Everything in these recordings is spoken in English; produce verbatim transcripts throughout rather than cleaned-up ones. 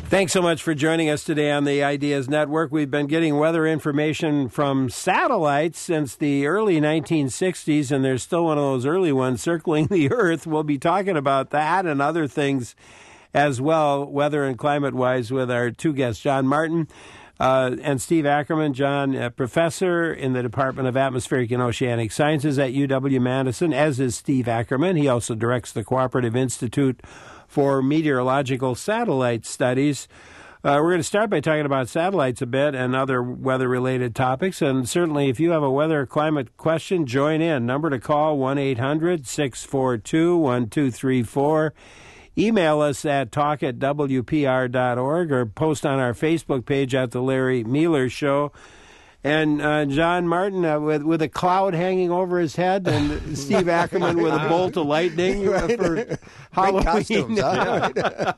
Thanks so much for joining us today on the Ideas Network. We've been getting weather information from satellites since the early nineteen sixties, and there's still one of those early ones circling the Earth. We'll be talking about that and other things as well, weather and climate-wise, with our two guests, John Martin uh, and Steve Ackerman. John, a professor in the Department of Atmospheric and Oceanic Sciences at U W-Madison, as is Steve Ackerman. He also directs the Cooperative Institute for Meteorological Satellite Studies. Uh, we're going to start by talking about satellites a bit and other weather-related topics. And certainly, if you have a weather or climate question, join in. Number to call, one eight hundred six four two one two three four. Email us at talk at w p r dot org or post on our Facebook page at The Larry Mueller Show. And uh, John Martin uh, with with a cloud hanging over his head, and Steve Ackerman with a bolt of lightning right. for Halloween. Costumes, huh?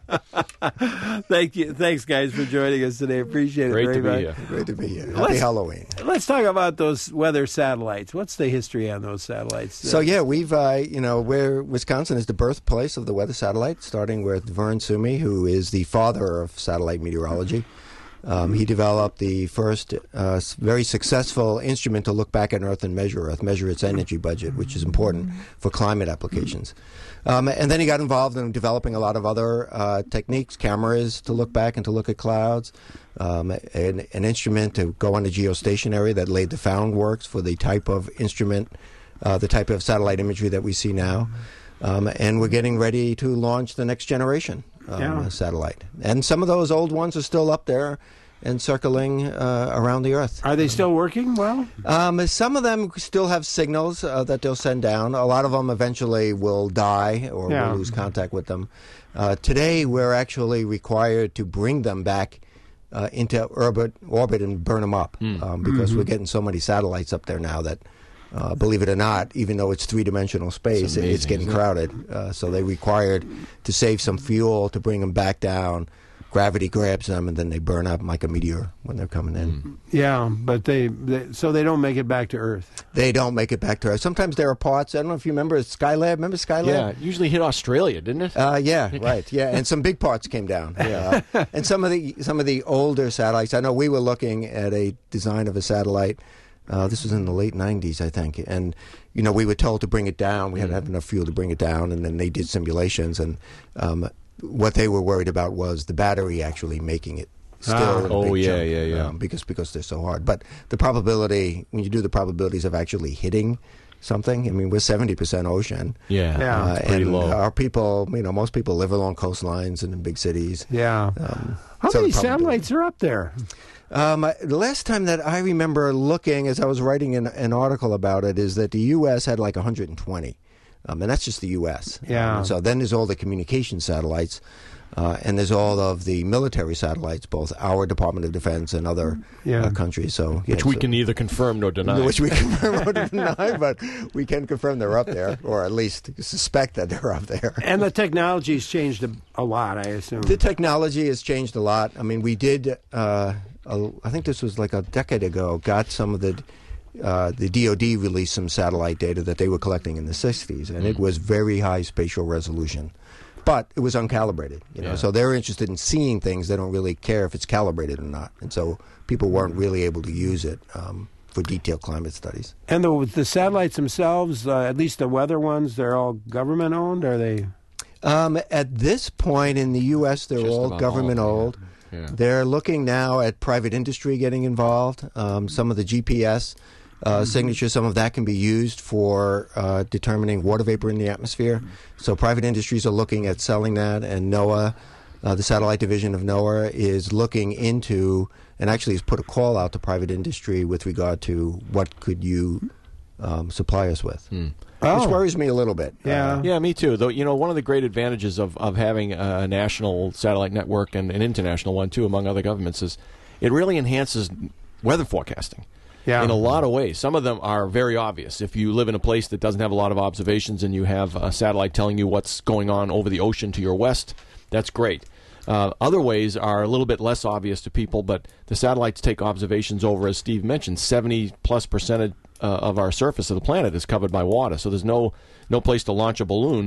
Thank you, thanks guys for joining us today. Appreciate it Great very to be much. here. Great to be here. Happy Let's- Halloween. Let's talk about those weather satellites. What's the history on those satellites? So yeah, we've uh, you know, we're Wisconsin is the birthplace of the weather satellite, starting with Vern Sumi, who is the father of satellite meteorology. Um, he developed the first uh, s- very successful instrument to look back at Earth and measure Earth, measure its energy budget, which is important for climate applications. Um, and then he got involved in developing a lot of other uh, techniques, cameras to look back and to look at clouds, um, an, an instrument to go on the geostationary that laid the groundwork for the type of instrument, uh, the type of satellite imagery that we see now. Um, and we're getting ready to launch the next generation um, Yeah. satellite. And some of those old ones are still up there and circling uh, around the Earth. Are they still working well? Um, some of them still have signals uh, that they'll send down. A lot of them eventually will die or Yeah. will lose contact with them. Uh, today, we're actually required to bring them back uh, into orbit, orbit and burn them up um, because we're getting so many satellites up there now that, uh, believe it or not, even though it's three-dimensional space, It's it's, amazing, getting isn't it? crowded. Uh, so they required to save some fuel to bring them back down. Gravity grabs them, and then they burn up like a meteor when they're coming in. Yeah, but they, they so they don't make it back to Earth. They don't make it back to Earth. Sometimes there are parts. I don't know if you remember Skylab. Remember Skylab? Yeah, it usually hit Australia, didn't it? Uh, yeah, right. Yeah, and some big parts came down. Yeah, and some of the some of the older satellites. I know we were looking at a design of a satellite. Uh, this was in the late nineties, I think, and you know we were told to bring it down. We had to have enough fuel to bring it down, and then they did simulations, and um, what they were worried about was the battery actually making it still. Ah. in a Oh, big yeah, chunk, yeah, yeah. Um, because because they're so hard. But the probability when you do the probabilities of actually hitting something, I mean, we're seventy percent ocean. Yeah, Yeah. it's pretty and low. our people, you know, most people live along coastlines and in big cities. Yeah. Um, How so many the probability- satellites are up there? Um, I- the last time that I remember looking, as I was writing an, an article about it, is that the U S had like one hundred twenty, um, and that's just the U S. Yeah. Um, so then there's all the communication satellites, uh, and there's all of the military satellites, both our Department of Defense and other Yeah. uh, countries. So yeah, Which we so- can neither confirm nor deny. Which we confirm or deny, but we can confirm they're up there, or at least suspect that they're up there. And the technology's changed a, a lot, I assume. The technology has changed a lot. I mean, we did, uh, a, I think this was like a decade ago, got some of the, uh, the D O D released some satellite data that they were collecting in the sixties, and it was very high spatial resolution. But it was uncalibrated, you know. Yeah. So they're interested in seeing things. They don't really care if it's calibrated or not. And so people weren't really able to use it um, for detailed climate studies. And the the satellites themselves, uh, at least the weather ones, they're all government owned. Are they? Um, at this point in the U S, they're Just all about government all, yeah. owned. Yeah. They're looking now at private industry getting involved. Um, some of the G P S uh, signatures, some of that can be used for uh, determining water vapor in the atmosphere. So private industries are looking at selling that, and NOAA, uh, the satellite division of NOAA, is looking into and actually has put a call out to private industry with regard to what could you um, supply us with. Oh. Which worries me a little bit. Yeah. Uh, Yeah, me too. Though, you know, one of the great advantages of, of having a national satellite network and an international one, too, among other governments, is it really enhances weather forecasting Yeah. in a lot of ways. Some of them are very obvious. If you live in a place that doesn't have a lot of observations and you have a satellite telling you what's going on over the ocean to your west, that's great. Uh, other ways are a little bit less obvious to people, but the satellites take observations over, as Steve mentioned, seventy plus percent uh, of our surface of the planet is covered by water. So there's no no place to launch a balloon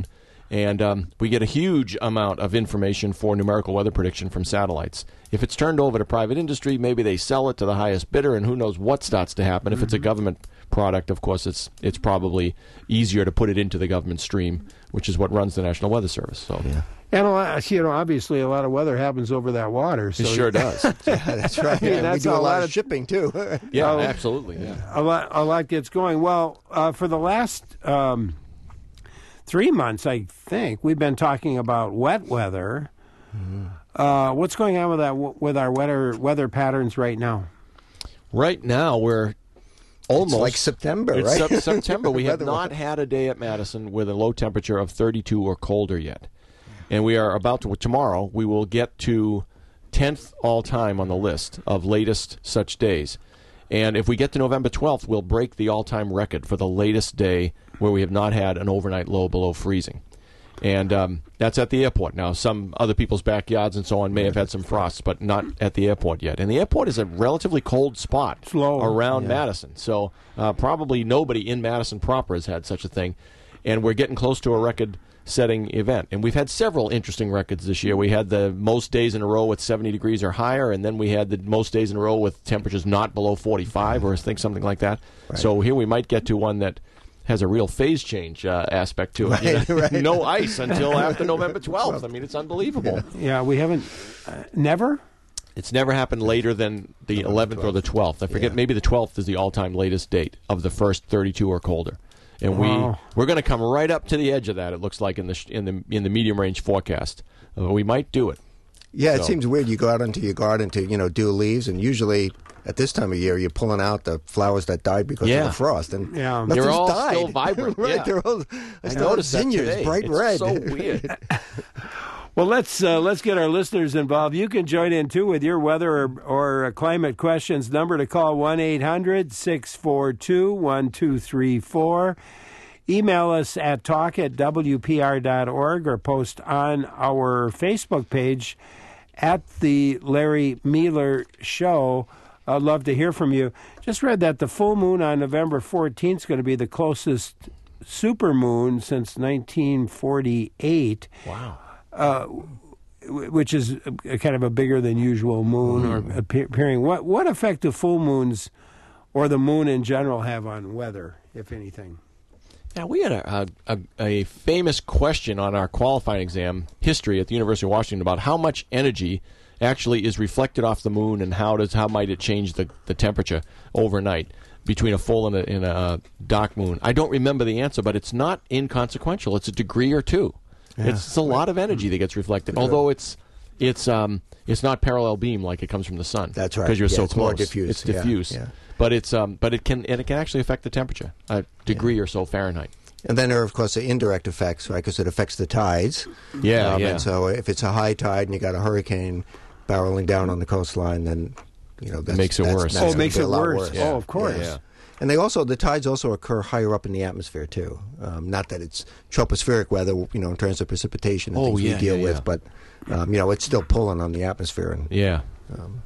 And um, we get a huge amount of information for numerical weather prediction from satellites. If it's turned over to private industry, maybe they sell it to the highest bidder, and who knows what starts to happen. Mm-hmm. If it's a government product, of course, it's it's probably easier to put it into the government stream, which is what runs the National Weather Service. So, yeah. And a lot, you know, obviously, a lot of weather happens over that water. So it sure does. Yeah, that's right. I mean, yeah, that's we do a, a lot, lot of of shipping too. Yeah, Oh, absolutely. Yeah, a lot, a lot gets going. Well, uh, for the last um, three months, I think we've been talking about wet weather. Mm-hmm. Uh, what's going on with that? With our weather weather patterns right now? Right now, we're almost it's like September, it's right? Sep- September. We have not had a day at Madison with a low temperature of thirty-two or colder yet. And we are about to, tomorrow, we will get to tenth all-time on the list of latest such days. And if we get to November twelfth, we'll break the all-time record for the latest day where we have not had an overnight low below freezing. And um, that's at the airport. Now, some other people's backyards and so on may have had some frosts, but not at the airport yet. And the airport is a relatively cold spot Slow. around Yeah. Madison. So uh, probably nobody in Madison proper has had such a thing. And we're getting close to a record-setting event. And we've had several interesting records this year. We had the most days in a row with seventy degrees or higher, and then we had the most days in a row with temperatures not below forty-five, or I think something like that. Right. So here we might get to one that has a real phase change uh, aspect to it. Right, You know? right. No ice until after November twelfth. I mean, it's unbelievable. Yeah, yeah we haven't uh, never. It's never happened later than the eleventh or the twelfth. I forget. Yeah. Maybe the twelfth is the all-time latest date of the first thirty-two or colder. And Wow. we we're going to come right up to the edge of that. It looks like in the sh- in the in the medium range forecast. Uh, we might do it. Yeah, it So- seems weird. You go out into your garden to, you know, do leaves, and usually at this time of year, you're pulling out the flowers that died because Yeah. of the frost, and Yeah. nothing's They're all died. still vibrant. right? Yeah. They're all. I still have noticed that zinnias, today. bright it's red. so weird. Well, let's uh, let's get our listeners involved. You can join in too with your weather or, or uh, climate questions. Number to call one eight hundred six four two one two three four. Email us at talk at w p r dot org or post on our Facebook page at the Larry Mealer Show. I'd love to hear from you. Just read that the full moon on November fourteenth is going to be the closest supermoon since nineteen forty-eight. Wow. Uh, which is a, a kind of a bigger than usual moon mm-hmm. or appear, appearing. What what effect do full moons or the moon in general have on weather, if anything? Now, we had a, a, a famous question on our qualifying exam history at the University of Washington about how much energy actually is reflected off the moon and how does how might it change the, the temperature overnight between a full and a, and a dark moon. I don't remember the answer, but it's not inconsequential. It's a degree or two. Yeah. It's, it's a lot of energy that gets reflected, although it's it's um it's not parallel beam like it comes from the sun. That's right, because you're yeah, so it's close. more diffuse. It's Yeah, diffuse, yeah. but it's um but it can and it can actually affect the temperature a degree yeah. or so Fahrenheit. And then there are, of course, the indirect effects, right? Because it affects the tides. Yeah, um, yeah. And so if it's a high tide and you got a hurricane barreling down on the coastline, then you know that's, makes it that's, worse. That's Oh, it gonna makes be it a lot worse. worse. Oh, of course. Yeah. And they also the tides also occur higher up in the atmosphere too. Um, not that it's tropospheric weather, you know, in terms of precipitation and Oh, things yeah, we deal yeah, with, yeah. but um, you know, it's still pulling on the atmosphere. And Yeah. um,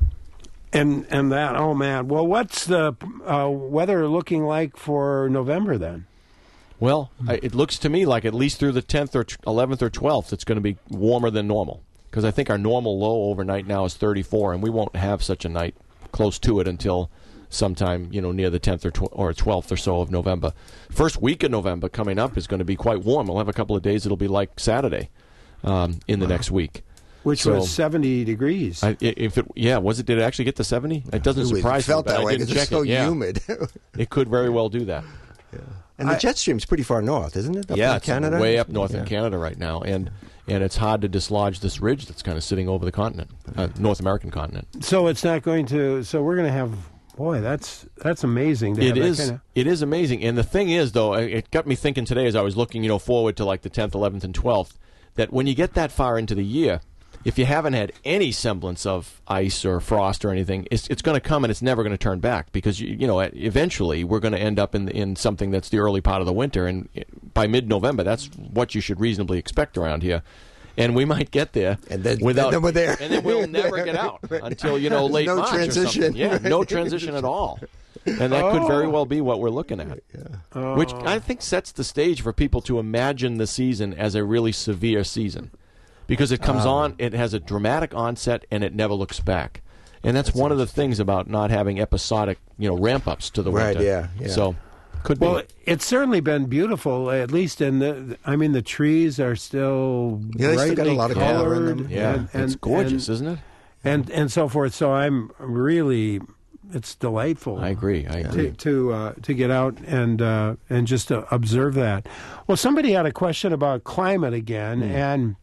And and that, oh man. Well, what's the uh, weather looking like for November then? Well, I, it looks to me like at least through the tenth or eleventh or twelfth, it's going to be warmer than normal. Because I think our normal low overnight now is thirty-four, and we won't have such a night close to it until sometime, you know, near the tenth or, tw- or twelfth or so of November. First week of November coming up is going to be quite warm. We'll have a couple of days it'll be like Saturday um, in the wow. next week. Which so, was seventy degrees. I, if it, yeah, was it? Did it actually get to seventy? It doesn't it surprise felt me. But that I way didn't because check it's so it. Yeah. humid. It could very well do that. Yeah. And the I, jet stream's pretty far north, isn't it? Up yeah, in it's Canada, way up north yeah. in Canada right now, and and it's hard to dislodge this ridge that's kind of sitting over the continent, uh, North American continent. So it's not going to. So we're going to have. Boy, that's that's amazing. To It have that is. kind of, It is amazing, and the thing is, though, it got me thinking today as I was looking, you know, forward to like the tenth, eleventh, and twelfth, that when you get that far into the year, if you haven't had any semblance of ice or frost or anything, it's, it's going to come and it's never going to turn back because, you, you know, eventually we're going to end up in in something that's the early part of the winter. And by mid-November, that's what you should reasonably expect around here. And we might get there and then, without, and then we're there. And then we'll never get out right. until, you know, late no March transition. or something. Yeah, right. no transition at all. And that oh. could very well be what we're looking at, yeah. oh. which I think sets the stage for people to imagine the season as a really severe season. Because it comes um, on, it has a dramatic onset, and it never looks back. And that's, that's one of the things about not having episodic, you know, ramp-ups to the right, winter. Yeah, yeah. So, could well, be. It's certainly been beautiful, at least in the, I mean, the trees are still yeah, they still got a lot of color in them. Yeah, and, and, it's gorgeous, and, isn't it? And, and so forth. So I'm really... It's delightful. I agree. I agree. To to, uh, to get out and uh, and just to observe that. Well, somebody had a question about climate again, mm. and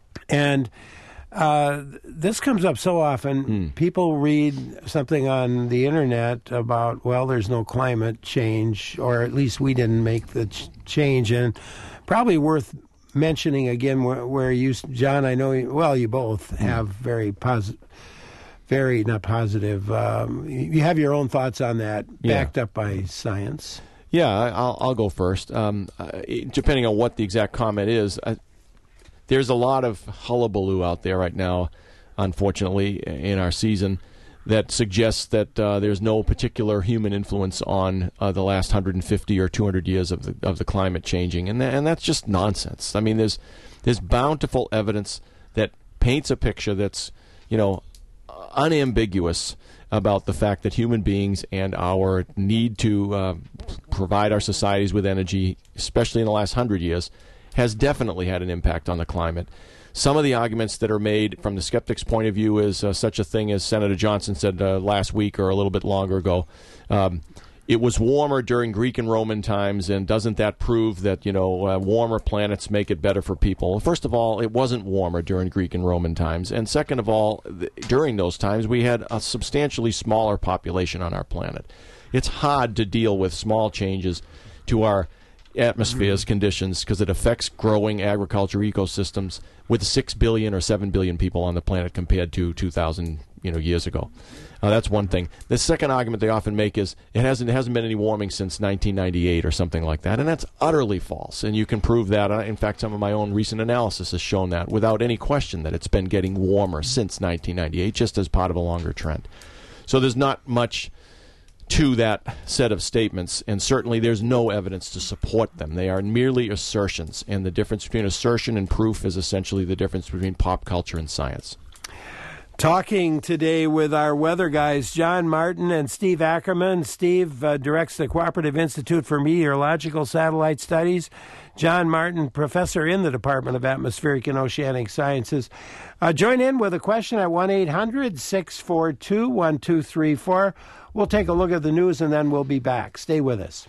and uh, this comes up so often. Mm. People read something on the internet about, well, there's no climate change, or at least we didn't make the ch- change, and probably worth mentioning again where, where you, John, I know, you, well, you both mm. have very positive. Very not positive. Um, you have your own thoughts on that, backed yeah. up by science. Yeah, I'll, I'll go first. Um, uh, depending on what the exact comment is, uh, there's a lot of hullabaloo out there right now, unfortunately, in our season, that suggests that uh, there's no particular human influence on uh, the last one hundred fifty or two hundred years of the of the climate changing, and th- and that's just nonsense. I mean, there's there's bountiful evidence that paints a picture that's, you know, unambiguous about the fact that human beings and our need to uh, provide our societies with energy, especially in the last hundred years, has definitely had an impact on the climate. Some of the arguments that are made from the skeptic's point of view is uh, such a thing as Senator Johnson said uh, last week or a little bit longer ago. Um, It was warmer during Greek and Roman times, and doesn't that prove that, you know, uh, warmer planets make it better for people? First of all, it wasn't warmer during Greek and Roman times. And second of all, th- during those times, we had a substantially smaller population on our planet. It's hard to deal with small changes to our atmosphere's mm-hmm. conditions because it affects growing agriculture ecosystems with six billion or seven billion people on the planet compared to two thousand you know, years ago. Uh, that's one thing. The second argument they often make is it hasn't it hasn't been any warming since nineteen ninety-eight or something like that, and that's utterly false. And you can prove that. In fact, some of my own recent analysis has shown that without any question that it's been getting warmer since nineteen ninety-eight, just as part of a longer trend. So there's not much to that set of statements, and certainly there's no evidence to support them. They are merely assertions, and the difference between assertion and proof is essentially the difference between pop culture and science. Talking today with our weather guys, John Martin and Steve Ackerman. Steve uh, directs the Cooperative Institute for Meteorological Satellite Studies. John Martin, professor in the Department of Atmospheric and Oceanic Sciences. Uh, join in with a question at one eight hundred six four two one two three four. We'll take a look at the news, and then we'll be back. Stay with us.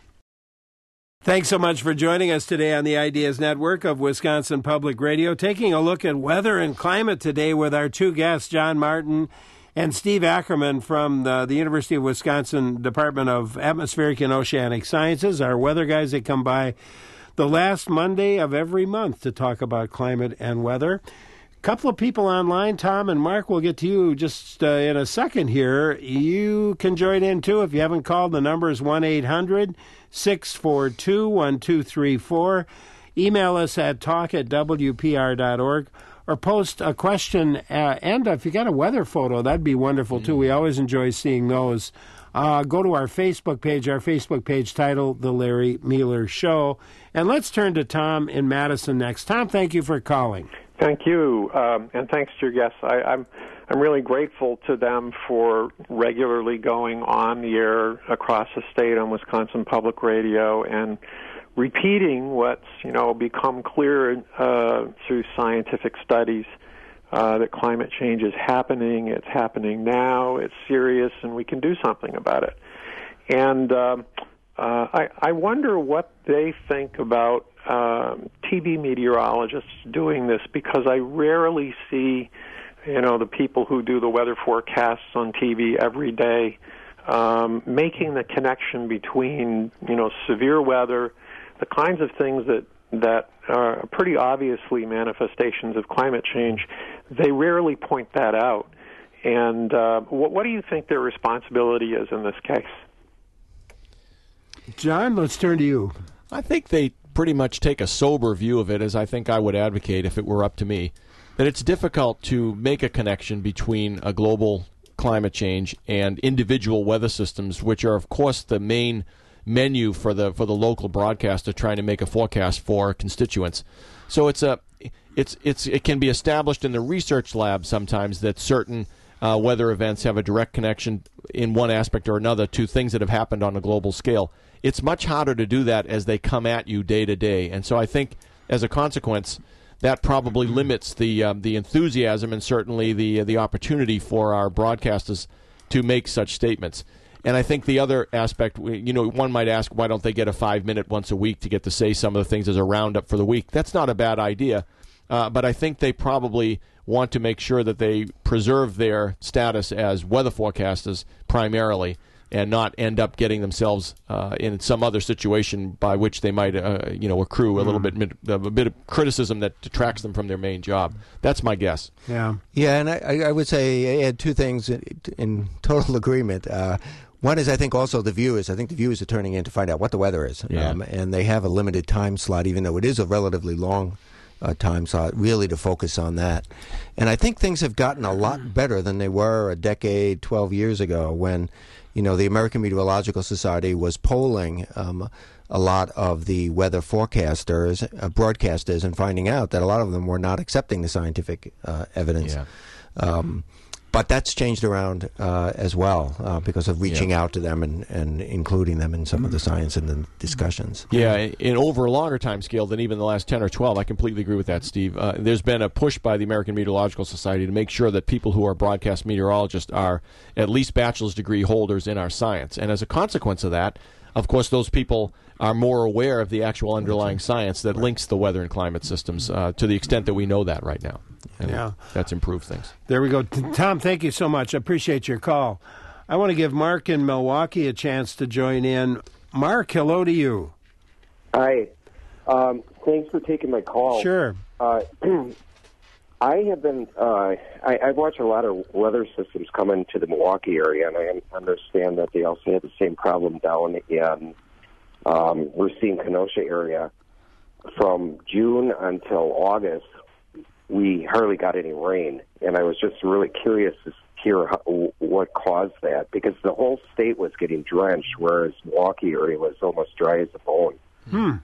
Thanks so much for joining us today on the Ideas Network of Wisconsin Public Radio. Taking a look at weather and climate today with our two guests, John Martin and Steve Ackerman from the, the University of Wisconsin Department of Atmospheric and Oceanic Sciences. Our weather guys, they come by the last Monday of every month to talk about climate and weather. A couple of people online, Tom and Mark, we'll get to you just uh, in a second here. You can join in, too. If you haven't called, the number is one eight hundred six four two one two three four. Email us at talk at w p r dot org or post a question. Uh, and if you got a weather photo, that'd be wonderful, too. We always enjoy seeing those. Uh, go to our Facebook page, our Facebook page titled The Larry Mueller Show. And let's turn to Tom in Madison next. Tom, thank you for calling. Thank you, um, and thanks to your guests. I, I'm I'm really grateful to them for regularly going on the air across the state on Wisconsin Public Radio and repeating what's you know become clear uh, through scientific studies uh, that climate change is happening. It's happening now. It's serious, and we can do something about it. And um, uh, I, I wonder what they think about Um, T V meteorologists doing this, because I rarely see, you know, the people who do the weather forecasts on T V every day um, making the connection between, you know, severe weather, the kinds of things that that are pretty obviously manifestations of climate change. They rarely point that out. And uh, what, what do you think their responsibility is in this case? John, let's turn to you. I think they pretty much take a sober view of it, as I think I would advocate if it were up to me, that it's difficult to make a connection between a global climate change and individual weather systems, which are, of course, the main menu for the for the local broadcaster trying to make a forecast for constituents. So it's a it's it's it can be established in the research lab sometimes that certain uh, weather events have a direct connection in one aspect or another to things that have happened on a global scale. It's much harder to do that as they come at you day to day, and so I think as a consequence, that probably limits the um, the enthusiasm and certainly the the opportunity for our broadcasters to make such statements. And I think the other aspect, you know, one might ask, why don't they get a five-minute once a week to get to say some of the things as a roundup for the week? That's not a bad idea, uh, but I think they probably want to make sure that they preserve their status as weather forecasters primarily and not end up getting themselves uh, in some other situation by which they might, uh, you know, accrue a little bit a bit of criticism that detracts them from their main job. That's my guess. Yeah, yeah, and I, I would say add two things in, in total agreement. Uh, One is, I think, also the viewers. I think the viewers are turning in to find out what the weather is. Yeah. Um, and they have a limited time slot, even though it is a relatively long uh, time slot, really to focus on that. And I think things have gotten a lot better than they were a decade, twelve years ago when, you know, the American Meteorological Society was polling um, a lot of the weather forecasters, uh, broadcasters, and finding out that a lot of them were not accepting the scientific uh, evidence. Yeah. Um, But that's changed around uh, as well uh, because of reaching yeah. out to them and, and including them in some of the science and the discussions. Yeah, in over a longer time scale than even the last ten or twelve, I completely agree with that, Steve. Uh, there's been a push by the American Meteorological Society to make sure that people who are broadcast meteorologists are at least bachelor's degree holders in our science. And as a consequence of that, of course, those people are more aware of the actual underlying science that links the weather and climate systems uh, to the extent that we know that right now. And yeah. That's improved things. There we go. T- Tom, thank you so much. I appreciate your call. I want to give Mark in Milwaukee a chance to join in. Mark, hello to you. Hi. Um, thanks for taking my call. Sure. Uh, I have been, uh, I, I've watched a lot of weather systems come into the Milwaukee area, and I understand that they also have the same problem down in um, Racine, Kenosha area. From June until August, we hardly got any rain, and I was just really curious to hear how, what caused that, because the whole state was getting drenched, whereas Milwaukee area was almost dry as a bone. Hmm.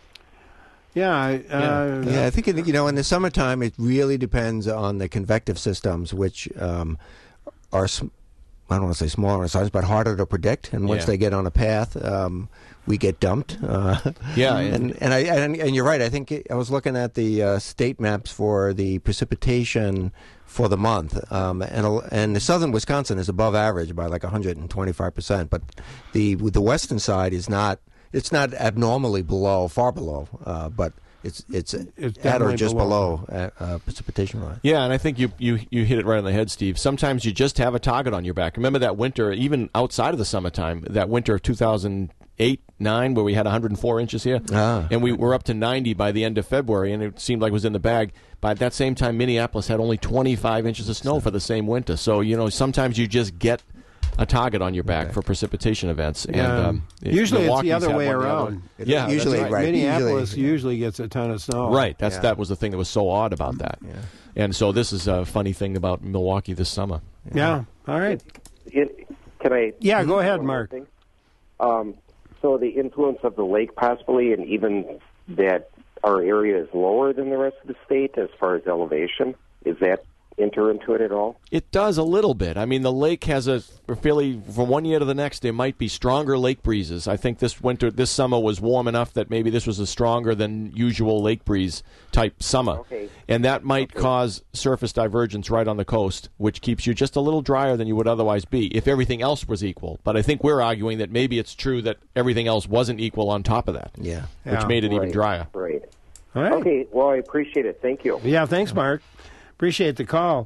Yeah, I- uh, Yeah, I think, in, you know, in the summertime, it really depends on the convective systems, which um, are, sm- I don't want to say smaller in size, but harder to predict. And once Yeah. they get on a path, um, we get dumped. Uh, Yeah, and and I and, and you're right. I think it, I was looking at the uh, state maps for the precipitation for the month, um, and a- and the southern Wisconsin is above average by like one hundred twenty-five percent, but the the western side is not. It's not abnormally below, far below, uh, but it's it's, It's at or definitely just below. below, uh, uh, precipitation line. Yeah, and I think you, you, you hit it right on the head, Steve. Sometimes you just have a target on your back. Remember that winter, even outside of the summertime, that winter of two thousand eight, nine, where we had one hundred four inches here, Ah. and we were up to ninety by the end of February, and it seemed like it was in the bag. By that same time, Minneapolis had only twenty-five inches of snow for the same winter. So, you know, sometimes you just get a target on your back Okay. for precipitation events. And Yeah. um, it- Usually it's the Milwaukee's other had way one the other around. way. Yeah, that's Usually, right. right. Minneapolis usually, usually gets a ton of snow. Right. That's Yeah. that was the thing that was so odd about that. Yeah. And so this is a funny thing about Milwaukee this summer. Yeah. All right. It, can I? Yeah, go ahead, one more Mark. thing? Um, so the influence of the lake, possibly, and even that our area is lower than the rest of the state as far as elevation, is that enter into it at all? It does a little bit. I mean, the lake has a fairly, from one year to the next, there might be stronger lake breezes. I think this winter, this summer was warm enough that maybe this was a stronger than usual lake breeze type summer. Okay. And that might Okay. cause surface divergence right on the coast, which keeps you just a little drier than you would otherwise be if everything else was equal. But I think we're arguing that maybe it's true that everything else wasn't equal on top of that, Yeah. which Yeah. made it even Right, drier. Right. All right. Okay, well, I appreciate it. Thank you. Yeah, thanks, Mark. Appreciate the call.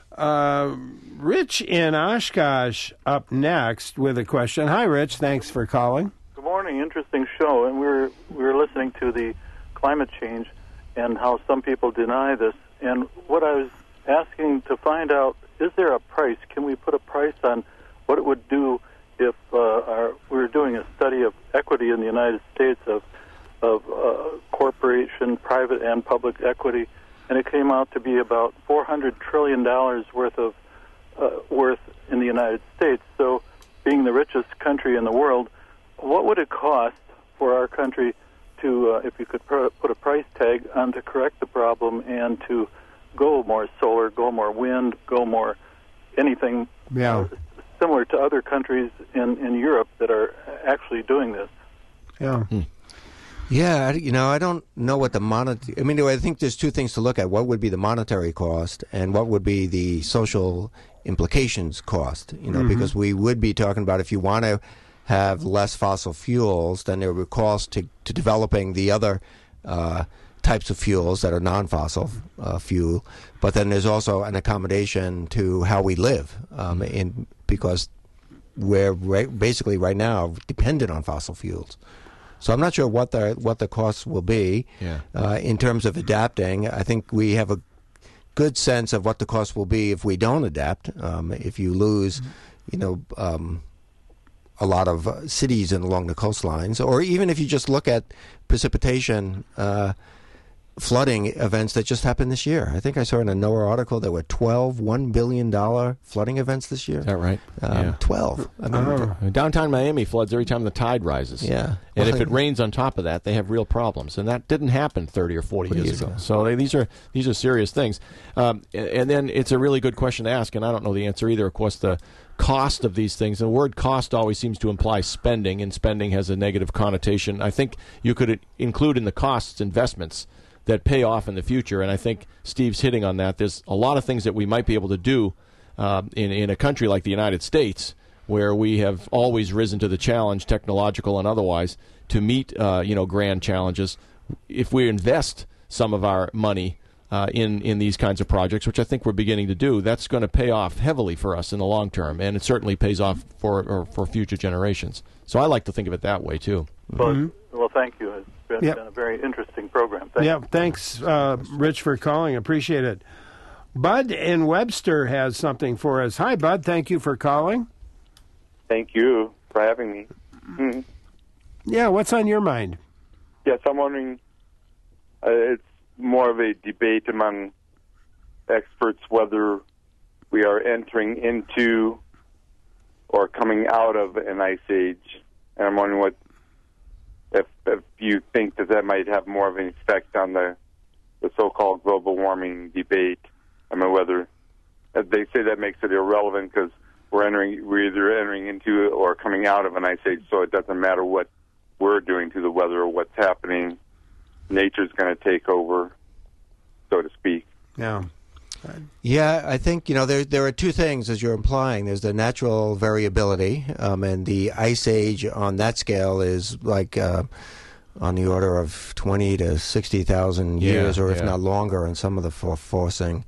Uh, Rich in Oshkosh up next with a question. Hi, Rich. Thanks for calling. Good morning. Interesting show. And we were we were listening to the climate change and how some people deny this. And what I was asking to find out, is there a price? Can we put a price on what it would do if uh, our, we were doing a study of equity in the United States of of uh, corporation, private and public equity, and it came out to be about four hundred trillion dollars worth of uh, worth in the United States. So, being the richest country in the world, what would it cost for our country to, uh, if you could pr- put a price tag on to correct the problem and to go more solar, go more wind, go more anything Yeah. uh, similar to other countries in, in Europe that are actually doing this? Yeah. Yeah, I- you know, I don't know what the monetary. I mean, I think there's two things to look at. What would be the monetary cost, and what would be the social implications cost? You know, Mhm. because we would be talking about if you want to have less fossil fuels, then there would be costs to, to developing the other uh, types of fuels that are non-fossil uh, fuel. But then there's also an accommodation to how we live, um, in because we're ra- basically right now dependent on fossil fuels. So I'm not sure what the what the costs will be Yeah. uh, in terms of adapting. I think we have a good sense of what the cost will be if we don't adapt. Um, if you lose, you know, um, a lot of uh, cities and along the coastlines, or even if you just look at precipitation. Uh, flooding events that just happened this year. I think I saw in a NOAA article there were twelve one billion dollars flooding events this year. Is that right? Um, yeah. twelve. I mean, Oh. Downtown Miami floods every time the tide rises. Yeah. And Well, if it rains on top of that, they have real problems, and that didn't happen thirty or forty years, years ago. ago. So they, these are these are serious things. Um, and, and then it's a really good question to ask, and I don't know the answer either. Of course, the cost of these things. The word cost always seems to imply spending, and spending has a negative connotation. I think you could include in the costs investments that pay off in the future, and I think Steve's hitting on that. There's a lot of things that we might be able to do uh, in in a country like the United States, where we have always risen to the challenge, technological and otherwise, to meet uh, you know grand challenges. If we invest some of our money uh, in in these kinds of projects, which I think we're beginning to do, that's going to pay off heavily for us in the long term, and it certainly pays off for or for future generations. So I like to think of it that way too. Well, well thank you. It's been, Yep. been a very interesting program. Thank Yeah, you. thanks, uh, Rich, for calling. Appreciate it. Bud in Webster has something for us. Hi, Bud. Thank you for calling. Thank you for having me. Hmm. Yeah, what's on your mind? Yes, I'm wondering, uh, it's more of a debate among experts whether we are entering into or coming out of an ice age. And I'm wondering what if, if you think that that might have more of an effect on the, the so-called global warming debate. I mean, whether uh, they say that makes it irrelevant because we're entering, we're either entering into or coming out of an ice age, so it doesn't matter what we're doing to the weather or what's happening. Nature's going to take over, so to speak. Yeah. Yeah, I think, you know, there there are two things, as you're implying. There's the natural variability, um, and the ice age on that scale is like uh, on the order of twenty to sixty thousand Yeah, years, or if yeah. not longer, in some of the for- forcing.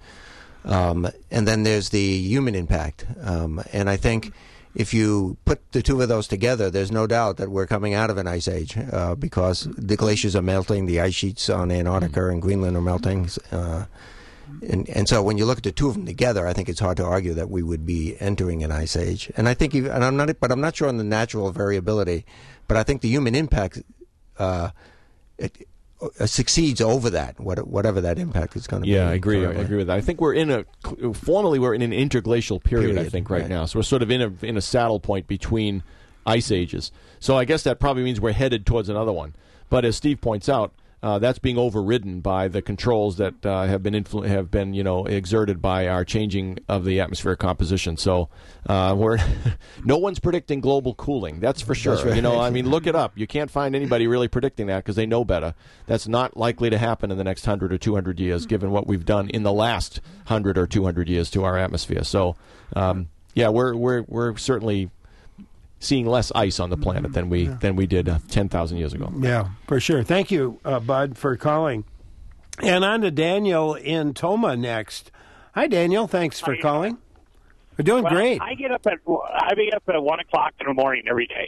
Um, and then there's the human impact. Um, and I think if you put the two of those together, there's no doubt that we're coming out of an ice age uh, because the glaciers are melting, the ice sheets on Antarctica and Greenland are melting. Uh, And, and so when you look at the two of them together, I think it's hard to argue that we would be entering an ice age. And I think, even, and I'm not, but I'm not sure on the natural variability. But I think the human impact uh, it, uh, succeeds over that, what, whatever that impact is going to be. Yeah, I agree. I forever. agree with that. I think we're in a formally we're in an interglacial period. I Period, think right, right. now, so we're sort of in a in a saddle point between ice ages. So I guess that probably means we're headed towards another one. But as Steve points out, uh, that's being overridden by the controls that uh, have been influ- have been you know exerted by our changing of the atmospheric composition. So uh, we're no one's predicting global cooling. That's for sure. That's right. You know, I mean, look it up. You can't find anybody really predicting that because they know better. That's not likely to happen in the next hundred or two hundred years, given what we've done in the last hundred or two hundred years to our atmosphere. So um, yeah, we're we're we're certainly seeing less ice on the planet than we than we did uh, ten thousand years ago. Yeah, for sure. Thank you, uh, Bud, for calling. And on to Daniel in Toma next. Hi, Daniel. Thanks for How you calling. We're doing Well, great. I get up at I get up at one o'clock in the morning every day,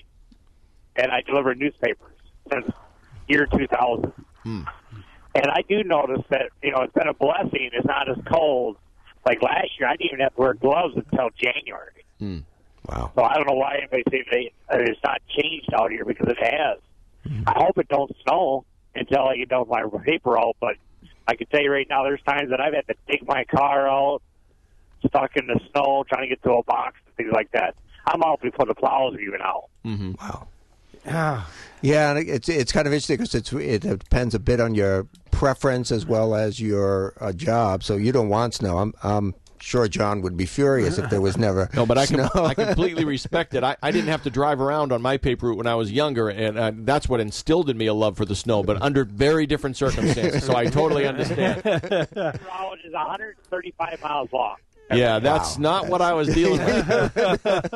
and I deliver newspapers since year two thousand. Hmm. And I do notice that you know it's been a blessing. It's not as cold like last year. I didn't even have to wear gloves until January. Hmm. Wow. So I don't know why anybody say they, uh, it's not changed out here because it has. I hope it don't snow until I get done with my paper out. But I can tell you right now, there's times that I've had to take my car out, stuck in the snow, trying to get to a box to things like that. I'm all before the plows even out. Mm-hmm. Wow. Ah. Yeah, and it's it's kind of interesting because it's it depends a bit on your preference as well as your uh, job. So you don't want snow. I'm I'm sure John would be furious if there was never no, but I snow. can I completely respect it. I, I didn't have to drive around on my paper route when I was younger, and uh, that's what instilled in me a love for the snow. But under very different circumstances, so I totally understand. The route is one hundred thirty-five miles long. Yeah, that's Wow. not what I was dealing with.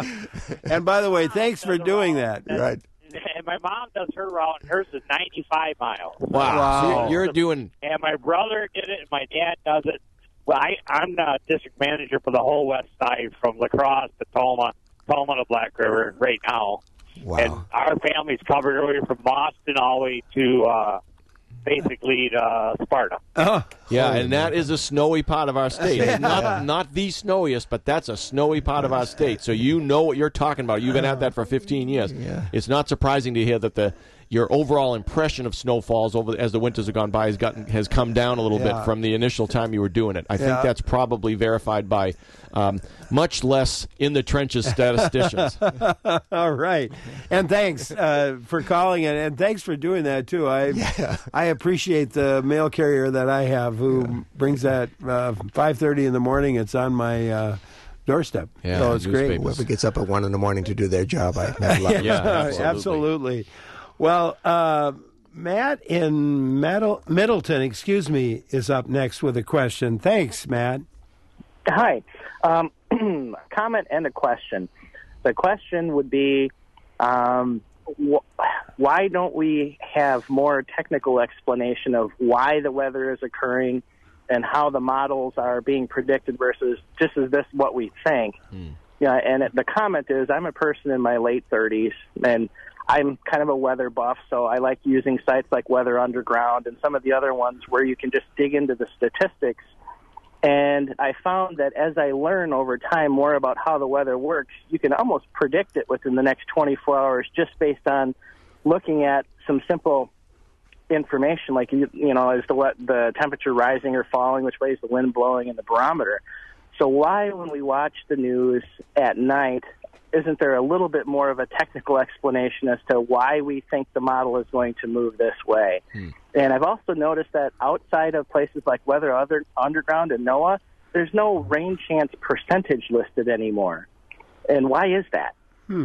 And by the way, thanks for doing that. Right. And my mom does her route, and hers is ninety-five miles. Wow, Wow. So you're, you're doing. And my brother did it, and my dad does it. Well, I, I'm the district manager for the whole west side, from La Crosse to Toma, Toma to Black River right now. Wow. And our family's covered earlier from Boston all the way to uh, basically to Sparta. Oh, Yeah, and that is a snowy part of our state. Not not the snowiest, but that's a snowy part of our state. So you know what you're talking about. You've been at that for fifteen years. Yeah. It's not surprising to hear that the your overall impression of snowfalls over as the winters have gone by has gotten has come down a little Yeah. bit from the initial time you were doing it. I think Yeah. that's probably verified by um, much less in the trenches statisticians. all right. And thanks uh, for calling, and, and thanks for doing that, too. I Yeah. I appreciate the mail carrier that I have who brings that uh, five thirty in the morning. It's on my uh, doorstep. Yeah, so it's great. newspapers. Whoever gets up at one in the morning to do their job, I have a lot of Yeah, respect for. absolutely. Absolutely. Well, uh, Matt in Middle- Middleton, excuse me, is up next with a question. Thanks, Matt. Hi. Um, comment and a question. The question would be, um, wh- why don't we have more technical explanation of why the weather is occurring and how the models are being predicted versus just is this what we think? Hmm. Yeah, and it, the comment is, I'm a person in my late thirties, and I'm kind of a weather buff, so I like using sites like Weather Underground and some of the other ones where you can just dig into the statistics. And I found that as I learn over time more about how the weather works, you can almost predict it within the next twenty-four hours just based on looking at some simple information, like, you, you know, is the, the temperature rising or falling, which way is the wind blowing, and the barometer. So why, when we watch the news at night, isn't there a little bit more of a technical explanation as to why we think the model is going to move this way? Hmm. And I've also noticed that outside of places like Weather Other, Underground and NOAA, there's no rain chance percentage listed anymore. And why is that? Hmm.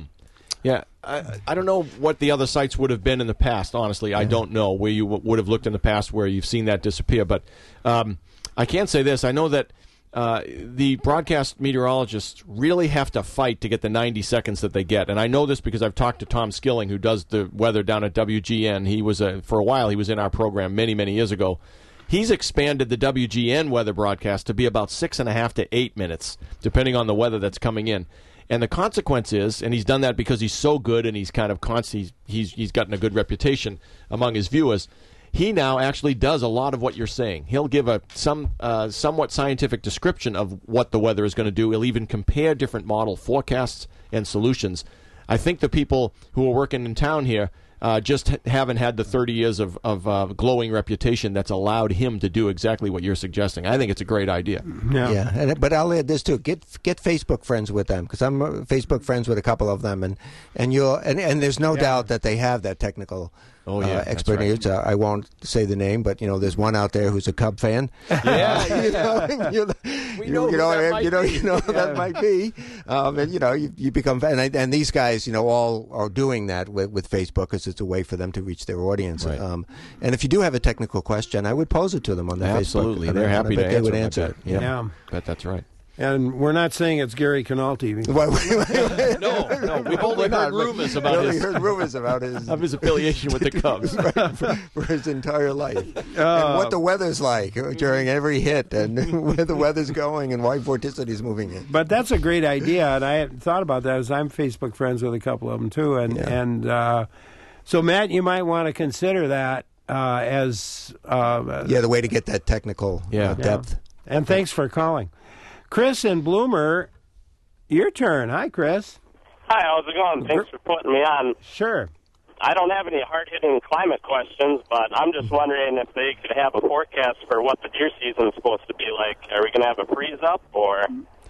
Yeah, I, I don't know what the other sites would have been in the past, honestly. I don't know where you w- would have looked in the past where you've seen that disappear. But um, I can say this. I know that uh, the broadcast meteorologists really have to fight to get the ninety seconds that they get. And I know this because I've talked to Tom Skilling, who does the weather down at W G N. He was, a, for a while, he was in our program many, many years ago. He's expanded the W G N weather broadcast to be about six and a half to eight minutes, depending on the weather that's coming in. And the consequence is, and he's done that because he's so good and he's kind of constant, he's, he's, he's gotten a good reputation among his viewers, he now actually does a lot of what you're saying. He'll give a some uh, somewhat scientific description of what the weather is going to do. He'll even compare different model forecasts and solutions. I think the people who are working in town here Uh, just ha- haven't had the thirty years of, of uh, glowing reputation that's allowed him to do exactly what you're suggesting. I think it's a great idea. Yeah. Yeah, and, but I'll add this too: get get Facebook friends with them, because I'm uh, Facebook friends with a couple of them, and and you'll and, and there's no Yeah. doubt that they have that technical. Oh, yeah, uh, that's expertise. right. Uh, I won't say the name, but you know, there's one out there who's a Cub fan. Yeah, you know, you know, We you, know you who know, that and, might you know, be. you know, that might be, um, and you know, you, you become fan. And, and these guys, you know, all are doing that with, with Facebook because it's a way for them to reach their audience. Right. Um, and if you do have a technical question, I would pose it to them on their Absolutely. Facebook. They're And I- happy I bet to they answer would them, I answer bet. it. Yeah. Yeah. Bet that's right. And we're not saying it's Gary Canalti. Wait, wait, wait, wait. No, no, we've only We're heard not, but rumors we about only his, heard rumors about his of his affiliation with the Cubs. right, for, for his entire life, Uh, and what the weather's like during every hit, and where the weather's going, and why vorticity's moving in. But that's a great idea, and I hadn't thought about that as I'm Facebook friends with a couple of them too. And Yeah. and uh, so, Matt, you might want to consider that uh, as uh, Yeah, the way to get that technical Yeah. uh, depth. And thanks for calling, Chris and Bloomer. Your turn. Hi, Chris. Hi, how's it going? Thanks for putting me on. Sure. I don't have any hard-hitting climate questions, but I'm just wondering if they could have a forecast for what the deer season is supposed to be like. Are we going to have a freeze-up, or?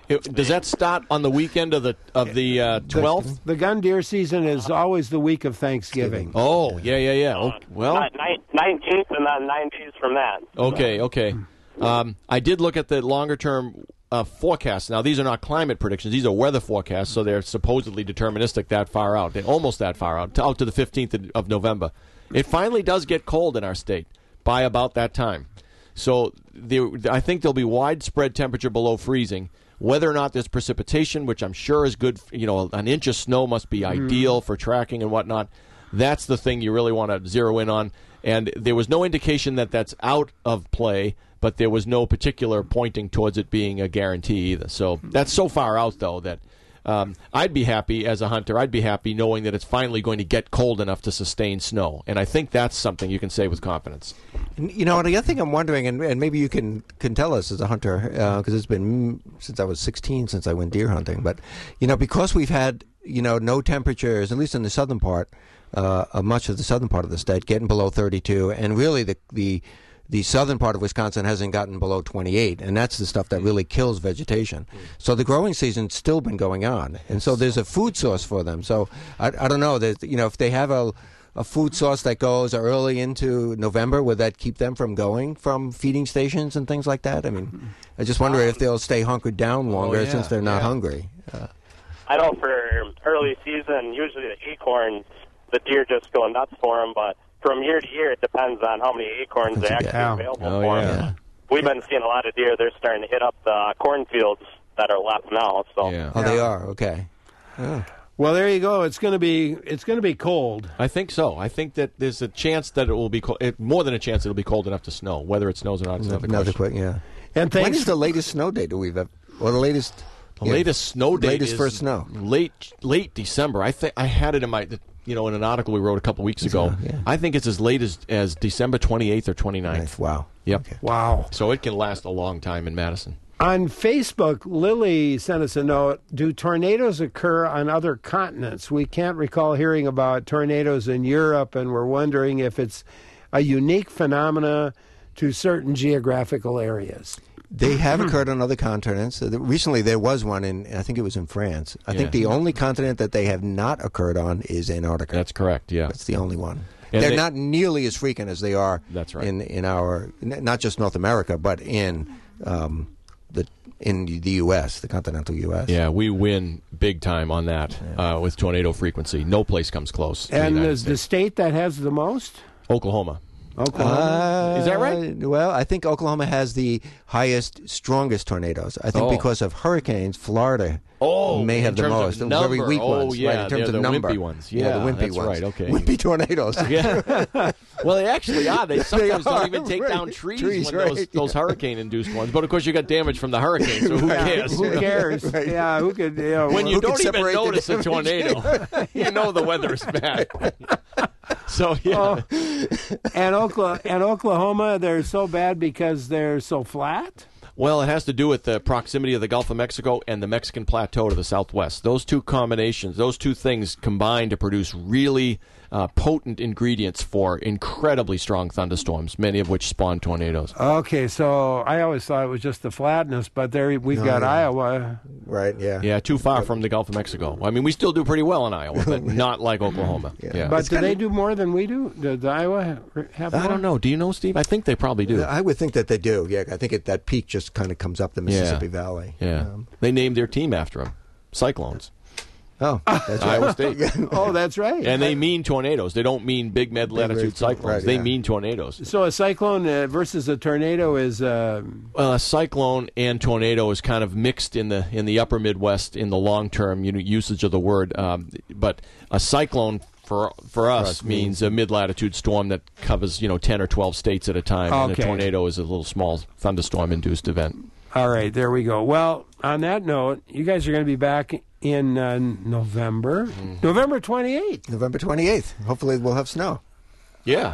It, does that start on the weekend of the of the uh, twelfth? The gun deer season is always the week of Thanksgiving. Oh, yeah, yeah, yeah. Oh, well, nineteenth and then nine days from that. Okay, okay. Um, I did look at the longer term uh, forecasts. Now, these are not climate predictions; these are weather forecasts, so they're supposedly deterministic that far out, They're almost that far out, to, out to the fifteenth of November. It finally does get cold in our state by about that time. So there, I think there'll be widespread temperature below freezing. Whether or not there's precipitation, which I'm sure is good, you know, an inch of snow must be mm. ideal for tracking and whatnot. That's the thing you really want to zero in on. And there was no indication that that's out of play, but there was no particular pointing towards it being a guarantee either. So that's so far out, though, that Um, I'd be happy as a hunter. I'd be happy knowing that it's finally going to get cold enough to sustain snow, and I think that's something you can say with confidence. You know, and the other thing I'm wondering, and, and maybe you can, can tell us as a hunter, because uh, it's been since I was sixteen since I went deer hunting. But you know, because we've had you know no temperatures, at least in the southern part, uh, of much of the southern part of the state, getting below thirty-two, and really the the The southern part of Wisconsin hasn't gotten below twenty-eight, and that's the stuff that really kills vegetation. So the growing season's still been going on, and so there's a food source for them. So I, I don't know, there's, you know, if they have a, a food source that goes early into November, would that keep them from going from feeding stations and things like that? I mean, I just wonder if they'll stay hunkered down longer oh, yeah, since they're not yeah. hungry. Uh, I know for early season, usually the acorns, the deer just go nuts for them, but from year to year, it depends on how many acorns are actually yeah. available oh, for yeah. them. We've been seeing a lot of deer. They're starting to hit up the cornfields that are left now. So, yeah. oh, they are okay. Oh. Well, there you go. It's going to be it's going to be cold. I think so. I think that there's a chance that it will be cold. It, more than a chance it'll be cold enough to snow. Whether it snows or not is another, another question. quick, yeah. And when is the latest snow date that we've ever, or the latest? The yeah, latest snow date latest is first snow. late late December. I think I had it in my you know in an article we wrote a couple weeks ago. Yeah. I think it's as late as, as December twenty-eighth or twenty-ninth. Wow. Yep. Okay. Wow. So it can last a long time in Madison. On Facebook, Lily sent us a note. Do tornadoes occur on other continents? We can't recall hearing about tornadoes in Europe, and we're wondering if it's a unique phenomena to certain geographical areas. They have occurred on other continents. Uh, recently, there was one in, I think it was in France. I Yeah. think the only continent that they have not occurred on is Antarctica. That's correct, yeah. That's the only one. And They're they- not nearly as frequent as they are That's right. in, in our, n- not just North America, but in um, the in the U S, the continental U S. Yeah, we win big time on that uh, with tornado frequency. No place comes close. to the And United is the States. state that has the most? Oklahoma. Oklahoma. Uh, Is that right? Well, I think Oklahoma has the highest, strongest tornadoes. I think Oh. because of hurricanes, Florida Oh, may in have the terms of most. The number. very weak Oh, ones, yeah, right? In terms they're of the number, wimpy ones. the Yeah, wimpy that's ones. right, okay. Wimpy tornadoes. Yeah. Well, they actually are. They sometimes are, don't even take right. down trees, Trees, when right, those, those yeah. hurricane-induced ones. But, of course, you got damage from the hurricane, so who Yeah, cares? who cares? Right. Yeah, who could? You know, When you Who can don't even separate the notice a damage? tornado, you know the weather is bad. So, yeah. Oh, and Oklahoma, and Oklahoma, they're so bad because they're so flat. Well, it has to do with the proximity of the Gulf of Mexico and the Mexican Plateau to the southwest. Those two combinations, those two things combine to produce really uh, potent ingredients for incredibly strong thunderstorms, many of which spawn tornadoes. Okay, so I always thought it was just the flatness, but there we've No, got yeah. Iowa. Right, yeah. Yeah, too far from the Gulf of Mexico. I mean, we still do pretty well in Iowa, but not like Oklahoma. Yeah. Yeah. But It's do kinda- they do more than we do? Does Iowa ha- have more? I don't know. Do you know, Steve? I think they probably do. I would think that they do. Yeah, I think it, that peak just kind of comes up the Mississippi Yeah. Valley. Yeah. Um, They named their team after them. Cyclones. oh, that's right. Iowa State. Oh, that's right. And they mean tornadoes. They don't mean big mid latitude Big, cyclones. right, they yeah. mean tornadoes. So a cyclone uh, versus a tornado is uh, Uh, cyclone and tornado is kind of mixed in the in the upper Midwest in the long term you know, usage of the word. Um, but a cyclone for for us us means a mid latitude storm that covers you know ten or twelve states at a time. And a Okay. tornado is a little small thunderstorm induced event. all right. There we go. Well, on that note, you guys are going to be back in uh, November, Mm-hmm. November twenty-eighth. November twenty-eighth. Hopefully we'll have snow. Yeah,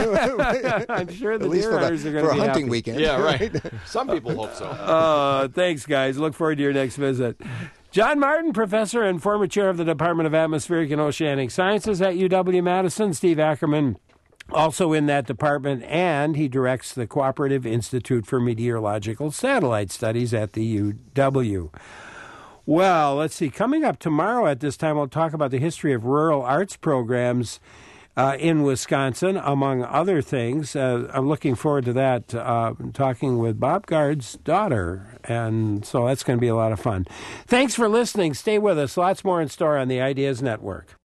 I'm sure the At least deer for, the, hunters are going for to a be hunting happy. weekend. yeah, right. Some people hope so. Uh, thanks, guys. Look forward to your next visit. John Martin, professor and former chair of the Department of Atmospheric and Oceanic Sciences at U W Madison. Steve Ackerman, also in that department, and he directs the Cooperative Institute for Meteorological Satellite Studies at the U W. Well, let's see. Coming up tomorrow at this time, we'll talk about the history of rural arts programs uh, in Wisconsin, among other things. Uh, I'm looking forward to that, uh, talking with Bob Gard's daughter, and so that's going to be a lot of fun. Thanks for listening. Stay with us. Lots more in store on the Ideas Network.